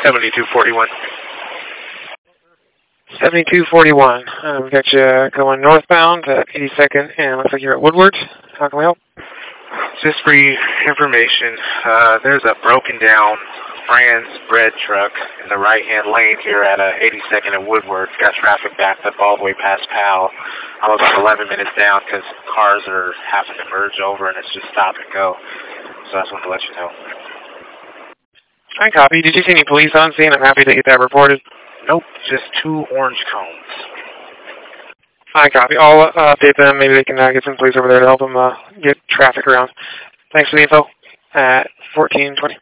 7241. 7241. We got you going northbound at 82nd, and looks like you're at Woodward. How can we help? Just for your information, there's a broken down Fran's bread truck in the right-hand lane here at 82nd and Woodward. Got traffic backed up all the way past Powell. I'm about 11 minutes down because cars are having to merge over and it's just stop and go. So I just wanted to let you know. I copy. Did you see any police on scene? I'm happy to get that reported. Nope, just 2 orange cones. I copy. I'll update them. Maybe they can get some police over there to help them get traffic around. Thanks for the info at 1420.